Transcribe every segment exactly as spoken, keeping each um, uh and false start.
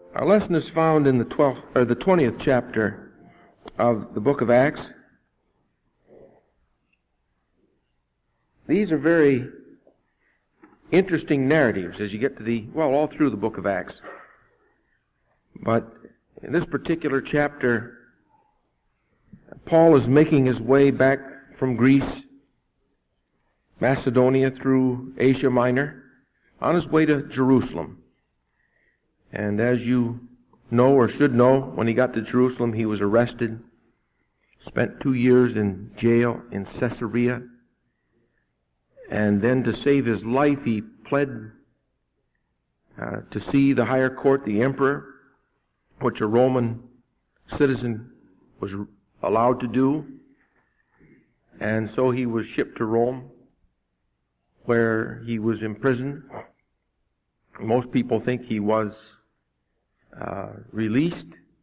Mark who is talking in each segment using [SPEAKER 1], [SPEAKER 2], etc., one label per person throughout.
[SPEAKER 1] Our lesson is found in the twelfth or the twentieth chapter of the book of Acts. These are very interesting narratives as you get to the, well, all through the book of Acts. But in this particular chapter, Paul is making his way back from Greece, Macedonia, through Asia Minor, on his way to Jerusalem. And as you know or should know, when he got to Jerusalem, he was arrested, spent two years in jail in Caesarea, and then to save his life, he pled uh, to see the higher court, the emperor, which a Roman citizen was allowed to do. And so he was shipped to Rome, where he was imprisoned. Most people think he was uh, released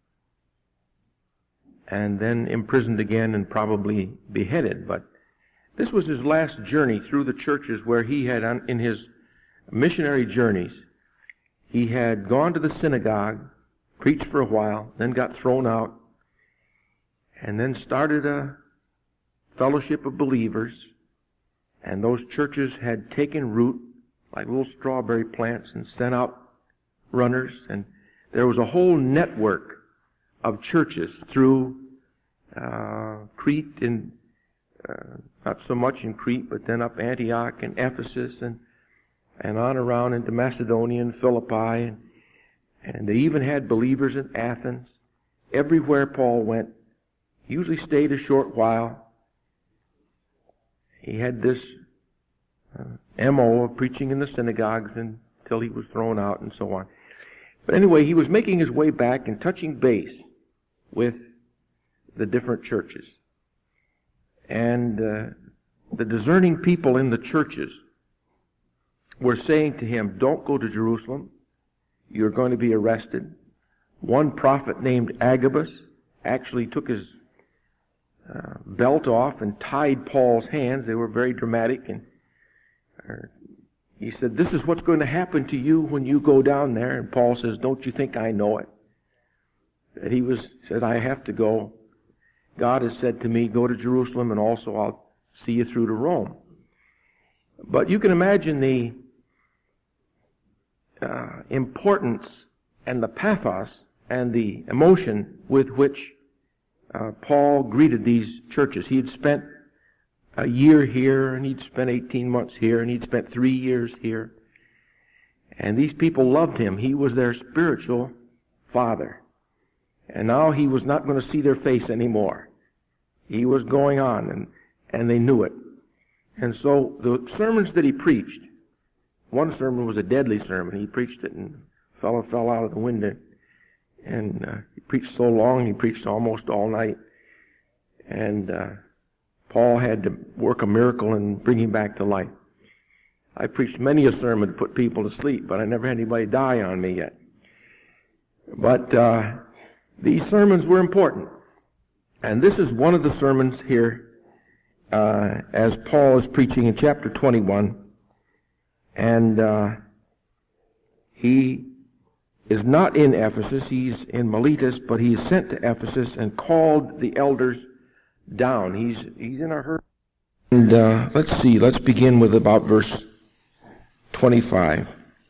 [SPEAKER 1] and then imprisoned again and probably beheaded. But this was his last journey through the churches where he had, in his missionary journeys, he had gone to the synagogue, preached for a while, then got thrown out, and then started a fellowship of believers. And those churches had taken root like little strawberry plants and sent out runners. And there was a whole network of churches through uh, Crete and uh, not so much in Crete, but then up Antioch and Ephesus and and on around into Macedonia and Philippi. And, and they even had believers in Athens. Everywhere Paul went, he usually stayed a short while. He had this uh, M O of preaching in the synagogues until he was thrown out and so on. But anyway, he was making his way back and touching base with the different churches. And uh, the discerning people in the churches were saying to him, don't go to Jerusalem. You're going to be arrested. One prophet named Agabus actually took his uh, belt off and tied Paul's hands. They were very dramatic. And uh, he said, this is what's going to happen to you when you go down there. And Paul says, don't you think I know it? That he was said, I have to go. God has said to me, go to Jerusalem, and also I'll see you through to Rome. But you can imagine the uh, importance and the pathos and the emotion with which uh, Paul greeted these churches. He had spent a year here, and he'd spent eighteen months here, and he'd spent three years here. And these people loved him. He was their spiritual father. And now he was not going to see their face anymore. He was going on, and, and they knew it. And so the sermons that he preached, one sermon was a deadly sermon. He preached it, and a fellow fell out of the window. And uh, he preached so long, he preached almost all night. And uh, Paul had to work a miracle and bring him back to life. I preached many a sermon to put people to sleep, but I never had anybody die on me yet. But uh, these sermons were important. And this is one of the sermons here uh, as Paul is preaching in chapter twenty-one. And uh, he is not in Ephesus. He's in Miletus, but he is sent to Ephesus and called the elders down. He's he's in a hurry. And uh, let's see. Let's begin with about verse twenty-five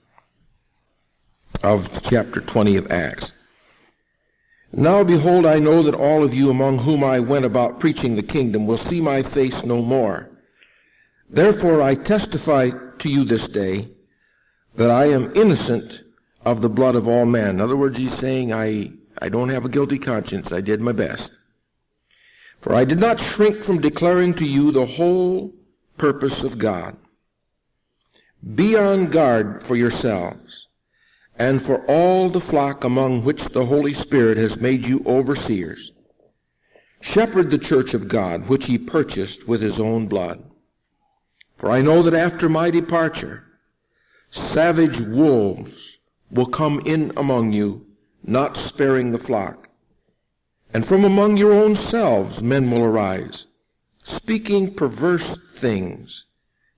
[SPEAKER 1] of chapter twenty of Acts. Now behold, I know that all of you among whom I went about preaching the kingdom will see my face no more. Therefore I testify to you this day that I am innocent of the blood of all men. In other words, he's saying, I, I don't have a guilty conscience. I did my best. For I did not shrink from declaring to you the whole purpose of God. Be on guard for yourselves and for all the flock among which the Holy Spirit has made you overseers. Shepherd the church of God, which he purchased with his own blood. For I know that after my departure, savage wolves will come in among you, not sparing the flock. And from among your own selves men will arise, speaking perverse things,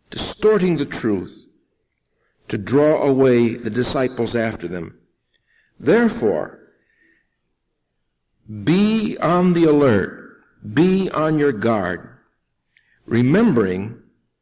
[SPEAKER 1] distorting the truth, to draw away the disciples after them. Therefore, be on the alert, be on your guard, remembering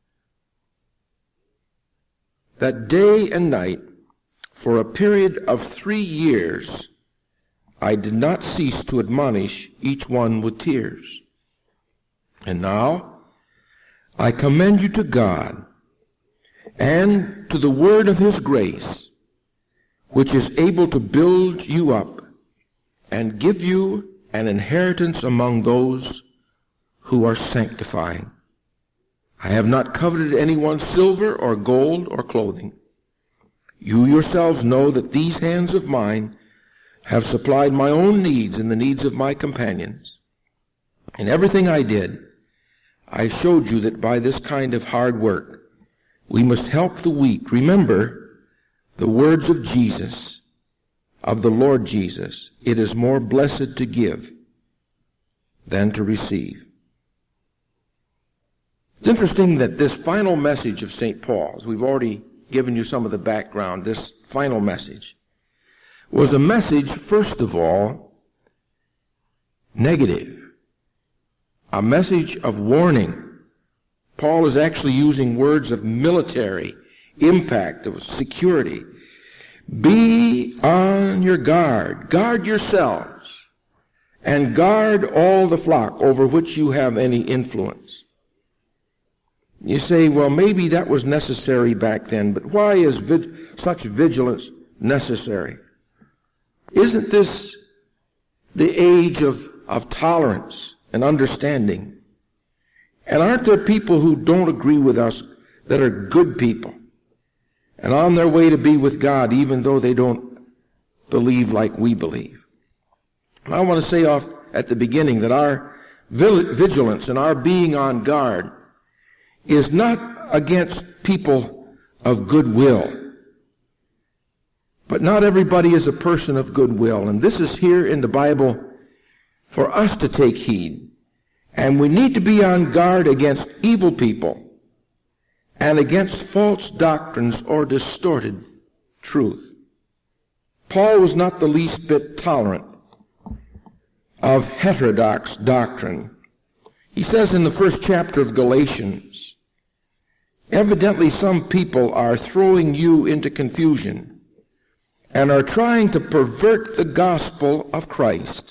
[SPEAKER 1] that day and night, for a period of three years, I did not cease to admonish each one with tears. And now, I commend you to God and to the word of his grace, which is able to build you up and give you an inheritance among those who are sanctified. I have not coveted anyone's silver or gold or clothing. You yourselves know that these hands of mine have supplied my own needs and the needs of my companions. In everything I did, I showed you that by this kind of hard work, we must help the weak. Remember the words of Jesus, of the Lord Jesus. It is more blessed to give than to receive. It's interesting that this final message of Saint Paul's, we've already given you some of the background, this final message was a message, first of all, negative. A message of warning. Paul is actually using words of military impact, of security. Be on your guard. Guard yourselves. And guard all the flock over which you have any influence. You say, well, maybe that was necessary back then, but why is vid- such vigilance necessary? Isn't this the age of, of tolerance and understanding? And aren't there people who don't agree with us that are good people and on their way to be with God even though they don't believe like we believe? And I want to say off at the beginning that our vigilance and our being on guard is not against people of goodwill. But not everybody is a person of goodwill. And this is here in the Bible for us to take heed. And we need to be on guard against evil people and against false doctrines or distorted truth. Paul was not the least bit tolerant of heterodox doctrine. He says in the first chapter of Galatians, evidently some people are throwing you into confusion and are trying to pervert the gospel of Christ.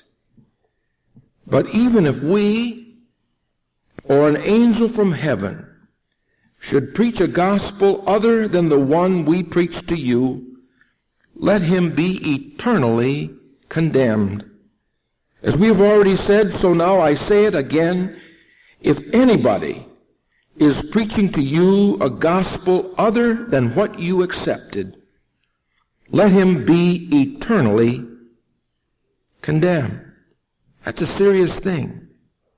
[SPEAKER 1] But even if we or an angel from heaven should preach a gospel other than the one we preach to you, let him be eternally condemned. As we have already said, so now I say it again, if anybody is preaching to you a gospel other than what you accepted, let him be eternally condemned. That's a serious thing.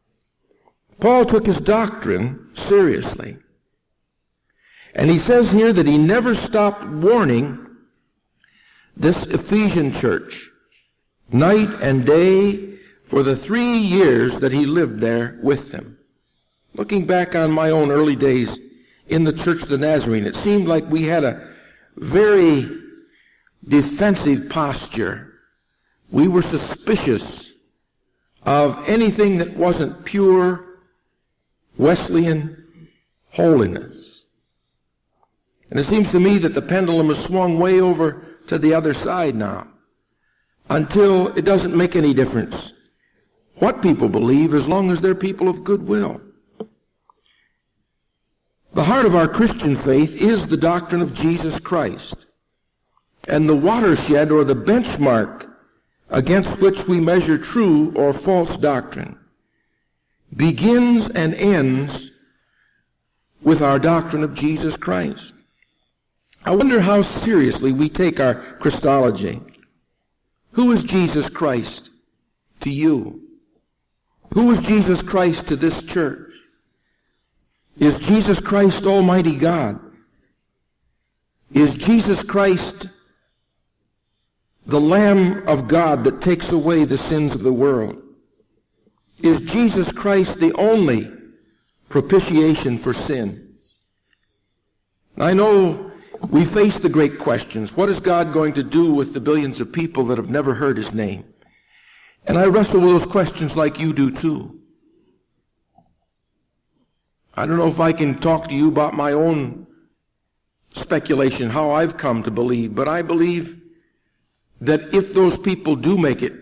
[SPEAKER 1] Paul took his doctrine seriously. And he says here that he never stopped warning this Ephesian church night and day for the three years that he lived there with them. Looking back on my own early days in the Church of the Nazarene, it seemed like we had a very defensive posture. We were suspicious of anything that wasn't pure Wesleyan holiness. And it seems to me that the pendulum has swung way over to the other side now, until it doesn't make any difference what people believe as long as they're people of goodwill. The heart of our Christian faith is the doctrine of Jesus Christ. And the watershed or the benchmark against which we measure true or false doctrine begins and ends with our doctrine of Jesus Christ. I wonder how seriously we take our Christology. Who is Jesus Christ to you? Who is Jesus Christ to this church? Is Jesus Christ Almighty God? Is Jesus Christ the Lamb of God that takes away the sins of the world? Is Jesus Christ the only propitiation for sins? I know We face the great questions. What is God going to do with the billions of people that have never heard his name? And I wrestle with those questions like you do too. I don't know if I can talk to you about my own speculation, how I've come to believe, but I believe that if those people do make it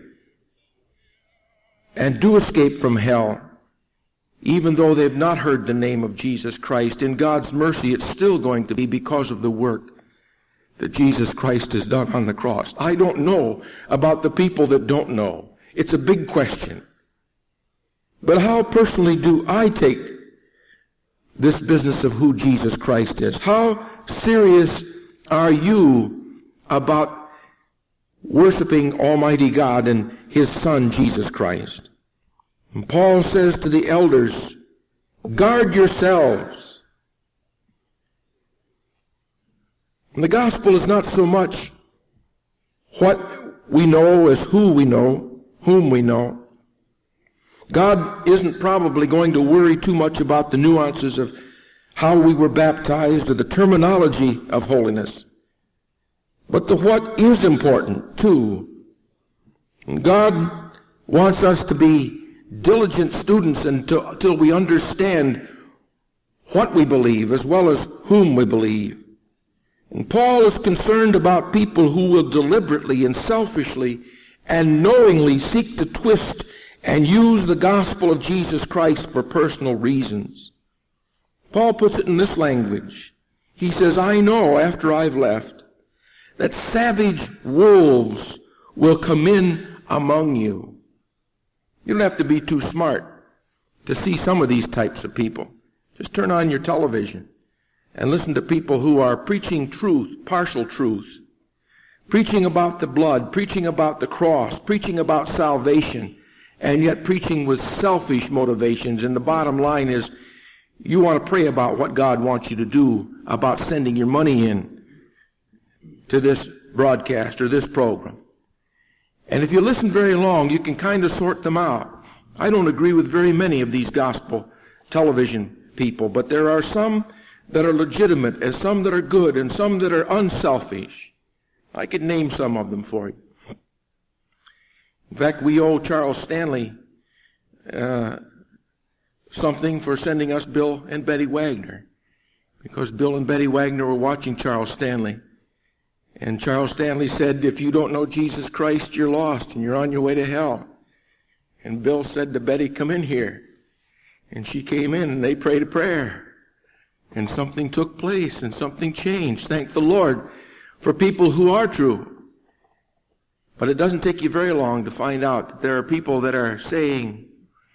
[SPEAKER 1] and do escape from hell, even though they've not heard the name of Jesus Christ, in God's mercy it's still going to be because of the work that Jesus Christ has done on the cross. I don't know about the people that don't know. It's a big question. But how personally do I take this business of who Jesus Christ is? How serious are you about worshiping Almighty God and his Son, Jesus Christ? And Paul says to the elders, guard yourselves. And the gospel is not so much what we know as who we know, whom we know. God isn't probably going to worry too much about the nuances of how we were baptized or the terminology of holiness. But the what is important, too. And God wants us to be diligent students until, until we understand what we believe as well as whom we believe. And Paul is concerned about people who will deliberately and selfishly and knowingly seek to twist and use the gospel of Jesus Christ for personal reasons. Paul puts it in this language. He says, I know after I've left that savage wolves will come in among you. You don't have to be too smart to see some of these types of people. Just turn on your television and listen to people who are preaching truth, partial truth, preaching about the blood, preaching about the cross, preaching about salvation, and yet preaching with selfish motivations. And the bottom line is, you want to pray about what God wants you to do about sending your money in to this broadcast or this program. And if you listen very long, you can kind of sort them out. I don't agree with very many of these gospel television people, but there are some that are legitimate and some that are good and some that are unselfish. I could name some of them for you. In fact, we owe Charles Stanley uh, something for sending us Bill and Betty Wagner, because Bill and Betty Wagner were watching Charles Stanley. And Charles Stanley said, if you don't know Jesus Christ, you're lost and you're on your way to hell. And Bill said to Betty, come in here. And she came in and they prayed a prayer. And something took place and something changed. Thank the Lord for people who are true. But it doesn't take you very long to find out that there are people that are saying,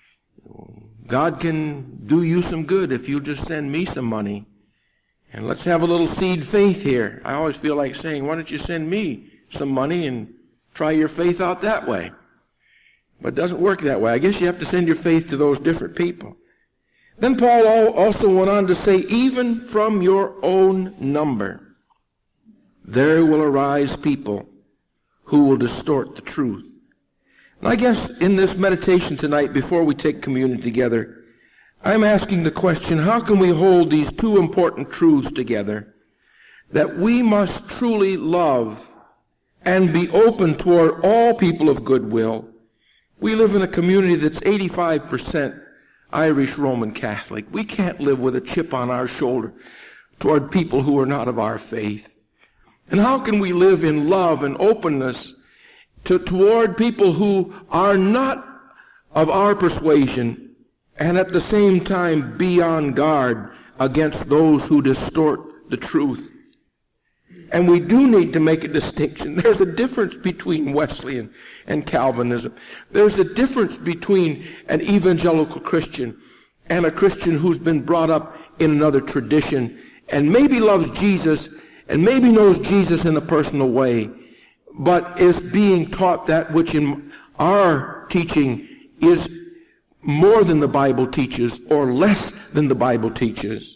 [SPEAKER 1] God can do you some good if you just send me some money. And let's have a little seed faith here. I always feel like saying, why don't you send me some money and try your faith out that way? But it doesn't work that way. I guess you have to send your faith to those different people. Then Paul also went on to say, even from your own number, there will arise people who will distort the truth. And I guess in this meditation tonight, before we take communion together, I'm asking the question, how can we hold these two important truths together? That we must truly love and be open toward all people of goodwill. We live in a community that's eighty-five percent Irish Roman Catholic. We can't live with a chip on our shoulder toward people who are not of our faith. And how can we live in love and openness to, toward people who are not of our persuasion, and at the same time be on guard against those who distort the truth? And we do need to make a distinction. There's a difference between Wesleyan and Calvinism. There's a difference between an evangelical Christian and a Christian who's been brought up in another tradition and maybe loves Jesus and maybe knows Jesus in a personal way, but is being taught that which in our teaching is more than the Bible teaches or less than the Bible teaches.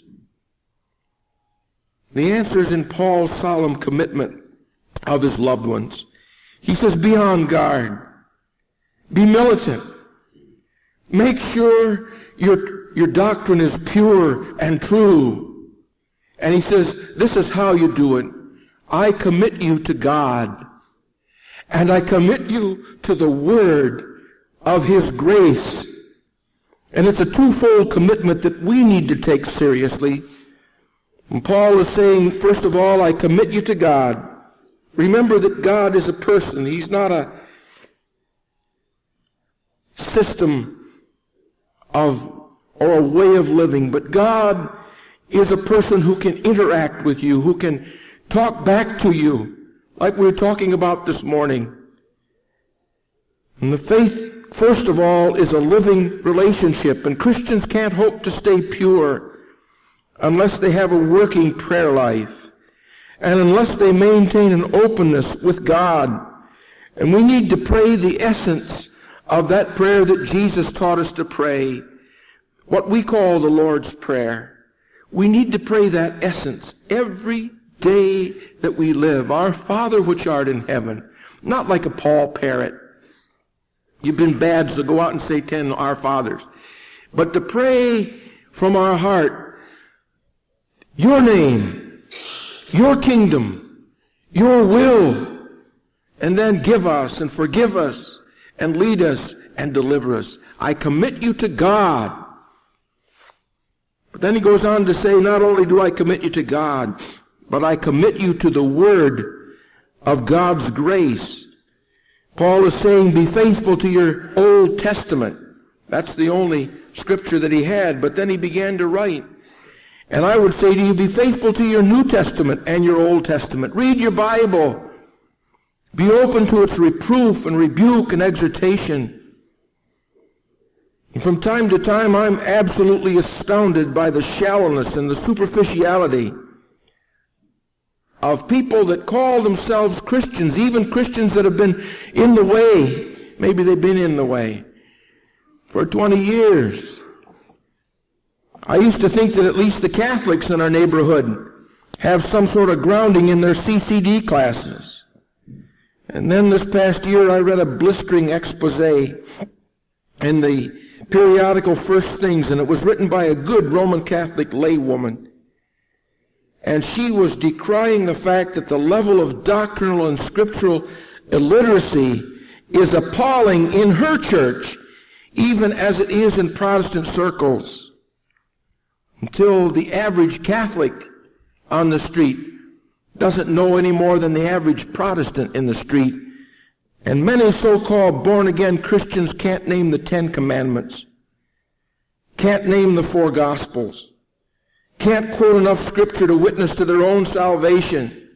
[SPEAKER 1] The answer is in Paul's solemn commitment of his loved ones. He says, be on guard. Be militant. Make sure your, your doctrine is pure and true. And he says, this is how you do it. I commit you to God, and I commit you to the word of his grace. And it's a twofold commitment that we need to take seriously. And Paul is saying, first of all, I commit you to God. Remember that God is a person. He's not a system of or a way of living, but God is a person who can interact with you, who can talk back to you, like we were talking about this morning. And the faith, first of all, is a living relationship, and Christians can't hope to stay pure unless they have a working prayer life, and unless they maintain an openness with God. And we need to pray the essence of that prayer that Jesus taught us to pray, what we call the Lord's Prayer. We need to pray that essence every day that we live. Our Father which art in heaven. Not like a Paul parrot. You've been bad, so go out and say ten Our Fathers. But to pray from our heart, your name, your kingdom, your will, and then give us and forgive us and lead us and deliver us. I commit you to God. But then he goes on to say, not only do I commit you to God, but I commit you to the word of God's grace. Paul is saying, be faithful to your Old Testament. That's the only scripture that he had, but then he began to write. And I would say to you, be faithful to your New Testament and your Old Testament. Read your Bible. Be open to its reproof and rebuke and exhortation. And from time to time, I'm absolutely astounded by the shallowness and the superficiality of people that call themselves Christians, even Christians that have been in the way. Maybe they've been in the way for twenty years. I used to think that at least the Catholics in our neighborhood have some sort of grounding in their C C D classes. And then this past year I read a blistering expose in the periodical First Things, and it was written by a good Roman Catholic laywoman. And she was decrying the fact that the level of doctrinal and scriptural illiteracy is appalling in her church, even as it is in Protestant circles, until the average Catholic on the street doesn't know any more than the average Protestant in the street. And many so-called born-again Christians can't name the Ten Commandments, can't name the four Gospels, can't quote enough Scripture to witness to their own salvation.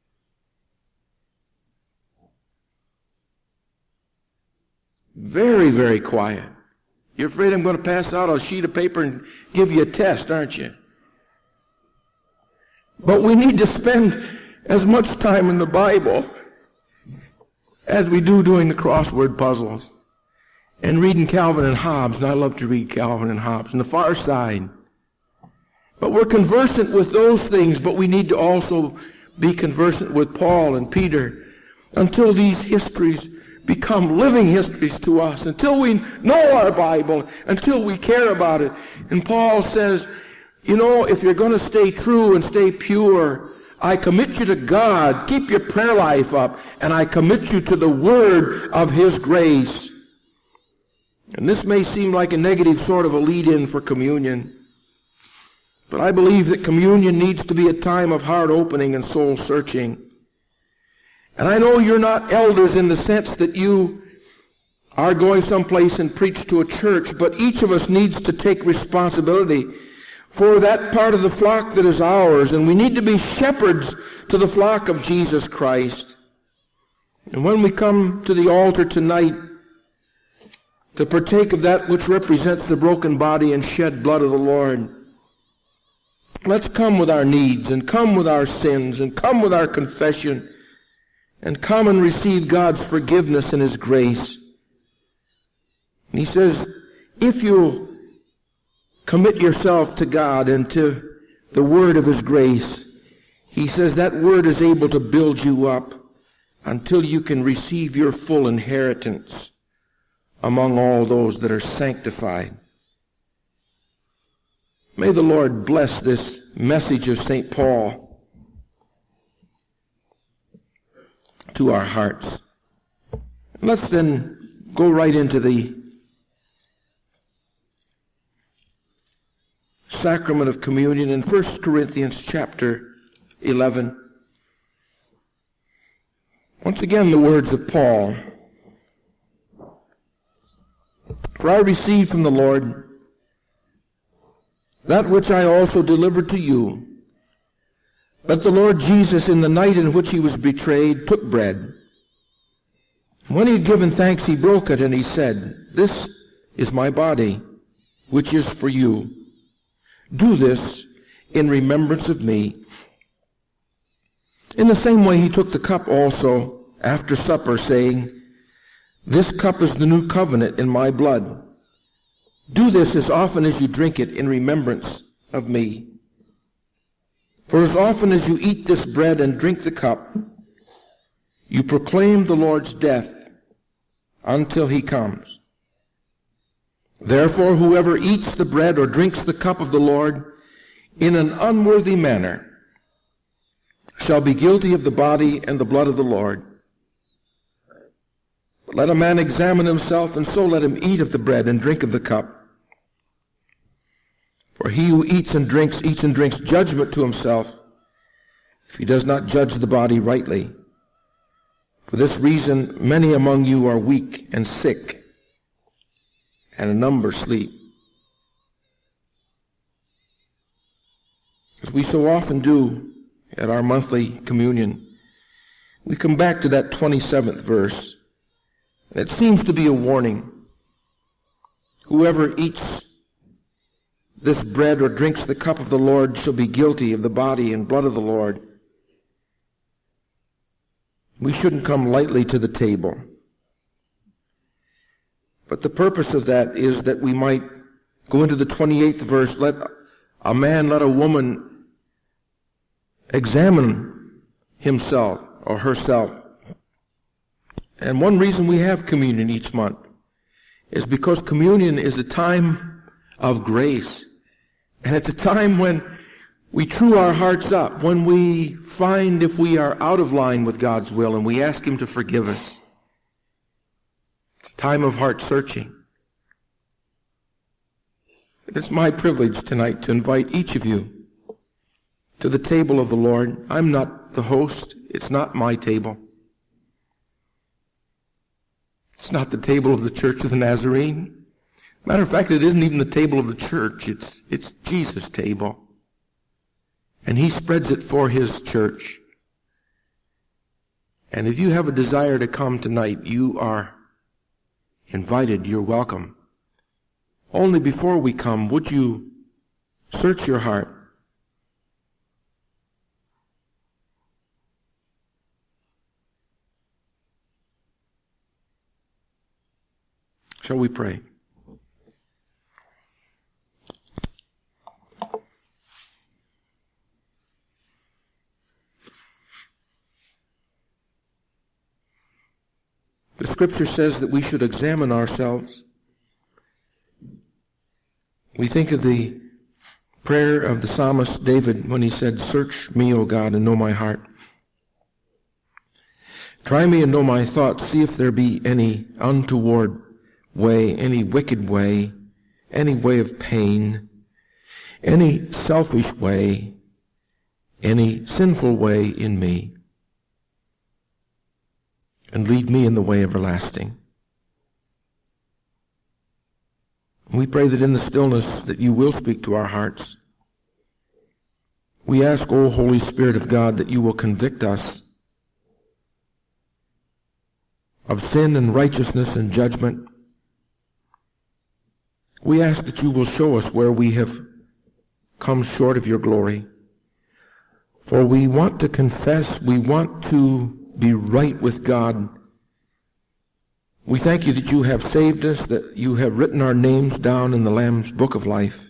[SPEAKER 1] Very, very quiet. You're afraid I'm going to pass out a sheet of paper and give you a test, aren't you? But we need to spend as much time in the Bible as we do doing the crossword puzzles and reading Calvin and Hobbes. And I love to read Calvin and Hobbes and the Far Side. But we're conversant with those things, but we need to also be conversant with Paul and Peter until these histories become living histories to us, until we know our Bible, until we care about it. And Paul says, you know, if you're going to stay true and stay pure, I commit you to God. Keep your prayer life up. And I commit you to the word of his grace. And this may seem like a negative sort of a lead-in for communion. But I believe that communion needs to be a time of heart opening and soul searching. And I know you're not elders in the sense that you are going someplace and preach to a church, but each of us needs to take responsibility for that part of the flock that is ours, and we need to be shepherds to the flock of Jesus Christ. And when we come to the altar tonight to partake of that which represents the broken body and shed blood of the Lord, let's come with our needs, and come with our sins, and come with our confession, and come and receive God's forgiveness and his grace. And he says, if you commit yourself to God and to the word of his grace, he says that word is able to build you up until you can receive your full inheritance among all those that are sanctified. May the Lord bless this message of Saint Paul to our hearts. Let's then go right into the sacrament of communion in First Corinthians chapter eleven. Once again, the words of Paul. For I received from the Lord that which I also delivered to you, that the Lord Jesus, in the night in which he was betrayed, took bread. When he had given thanks, he broke it, and he said, This is my body, which is for you. Do this in remembrance of me. In the same way he took the cup also after supper, saying, This cup is the new covenant in my blood. Do this as often as you drink it in remembrance of me. For as often as you eat this bread and drink the cup, you proclaim the Lord's death until he comes. Therefore, whoever eats the bread or drinks the cup of the Lord in an unworthy manner shall be guilty of the body and the blood of the Lord. But let a man examine himself, and so let him eat of the bread and drink of the cup. For he who eats and drinks, eats and drinks judgment to himself, if he does not judge the body rightly. For this reason many among you are weak and sick, and a number sleep. As we so often do at our monthly communion, we come back to that twenty-seventh verse. And it seems to be a warning. Whoever eats this bread or drinks the cup of the Lord shall be guilty of the body and blood of the Lord. We shouldn't come lightly to the table. But the purpose of that is that we might go into the twenty-eighth verse, let a man, let a woman examine himself or herself. And one reason we have communion each month is because communion is a time of grace. And it's a time when we true our hearts up, when we find if we are out of line with God's will and we ask him to forgive us. It's a time of heart searching. It's my privilege tonight to invite each of you to the table of the Lord. I'm not the host. It's not my table. It's not the table of the Church of the Nazarene. Matter of fact, it isn't even the table of the church. It's, it's Jesus' table. And he spreads it for his church. And if you have a desire to come tonight, you are invited. You're welcome. Only before we come, would you search your heart? Shall we pray? The Scripture says that we should examine ourselves. We think of the prayer of the psalmist David when he said, Search me, O God, and know my heart. Try me and know my thoughts. See if there be any untoward way, any wicked way, any way of pain, any selfish way, any sinful way in me, and lead me in the way everlasting. We pray that in the stillness that you will speak to our hearts. We ask, O Holy Spirit of God, that you will convict us of sin and righteousness and judgment. We ask that you will show us where we have come short of your glory. For we want to confess, we want to be right with God. We thank you that you have saved us, that you have written our names down in the Lamb's book of life.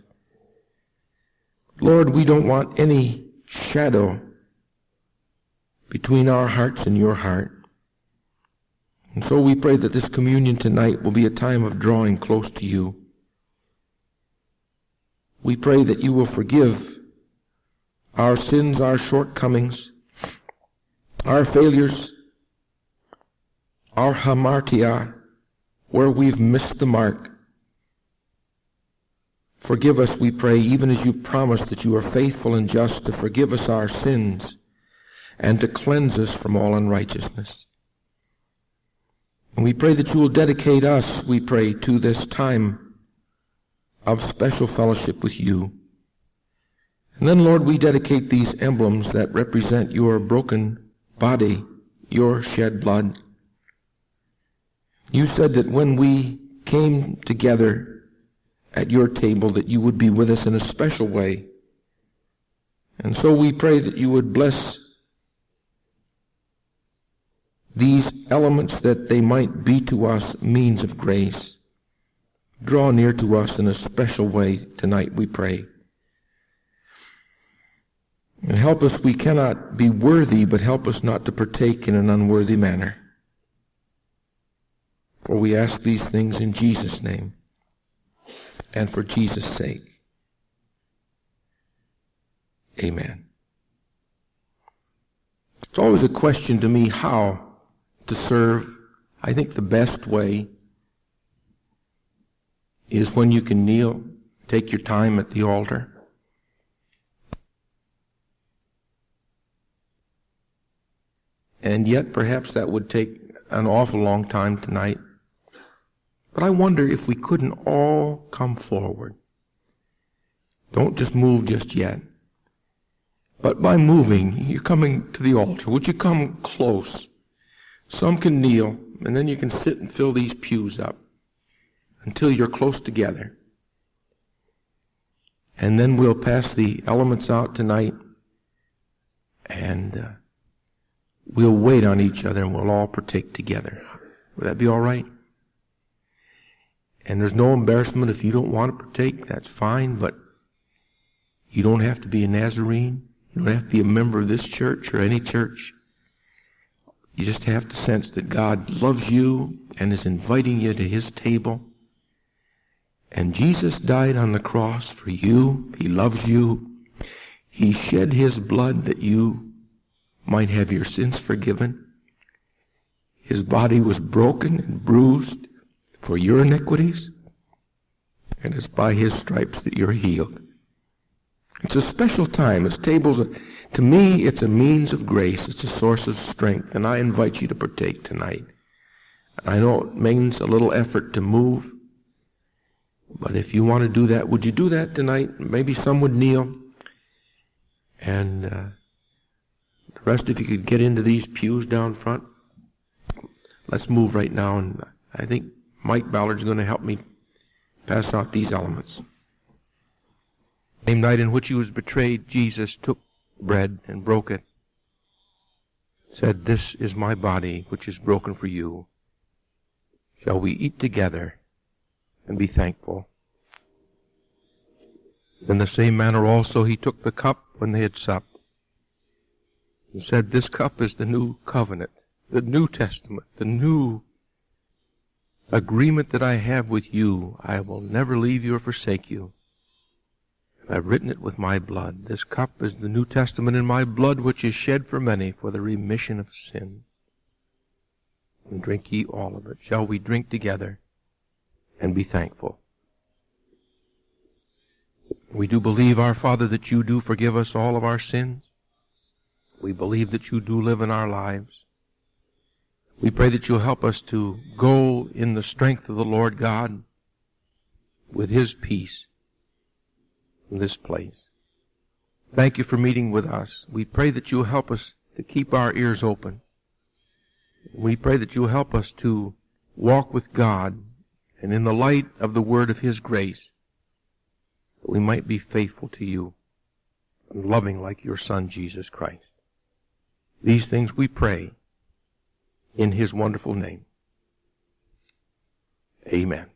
[SPEAKER 1] Lord, we don't want any shadow between our hearts and your heart. And so we pray that this communion tonight will be a time of drawing close to you. We pray that you will forgive our sins, our shortcomings, our failures, our hamartia, where we've missed the mark. Forgive us, we pray, even as you've promised that you are faithful and just to forgive us our sins and to cleanse us from all unrighteousness. And we pray that you will dedicate us, we pray, to this time of special fellowship with you. And then, Lord, we dedicate these emblems that represent your broken body, your shed blood. You said that when we came together at your table that you would be with us in a special way. And so we pray that you would bless these elements that they might be to us means of grace. Draw near to us in a special way tonight, we pray. And help us, we cannot be worthy, but help us not to partake in an unworthy manner. For we ask these things in Jesus' name and for Jesus' sake. Amen. It's always a question to me how to serve. I think the best way is when you can kneel, take your time at the altar. And yet perhaps that would take an awful long time tonight. But I wonder if we couldn't all come forward. Don't just move just yet. But by moving, you're coming to the altar. Would you come close? Some can kneel, and then you can sit and fill these pews up until you're close together. And then we'll pass the elements out tonight, and uh, we'll wait on each other, and we'll all partake together. Would that be all right? And there's no embarrassment if you don't want to partake. That's fine, but you don't have to be a Nazarene. You don't have to be a member of this church or any church. You just have to sense that God loves you and is inviting you to his table. And Jesus died on the cross for you. He loves you. He shed his blood that you might have your sins forgiven. His body was broken and bruised for your iniquities, and it's by his stripes that you're healed. It's a special time. It's tables. To me, it's a means of grace. It's a source of strength, and I invite you to partake tonight. I know it means a little effort to move, but if you want to do that, would you do that tonight? Maybe some would kneel, and uh, the rest of you could get into these pews down front. Let's move right now, and I think Mike Ballard's going to help me pass out these elements. The same night in which he was betrayed, Jesus took bread and broke it, said, "This is my body, which is broken for you. Shall we eat together and be thankful?" In the same manner also he took the cup when they had supped, and said, "This cup is the new covenant, the New Testament, the new agreement that I have with you. I will never leave you or forsake you. And I've written it with my blood. This cup is the New Testament in my blood, which is shed for many for the remission of sins. And drink ye all of it." Shall we drink together and be thankful? We do believe, our Father, that you do forgive us all of our sins. We believe that you do live in our lives. We pray that you'll help us to go in the strength of the Lord God with his peace in this place. Thank you for meeting with us. We pray that you'll help us to keep our ears open. We pray that you'll help us to walk with God and in the light of the word of his grace, that we might be faithful to you and loving like your Son, Jesus Christ. These things we pray in his wonderful name. Amen.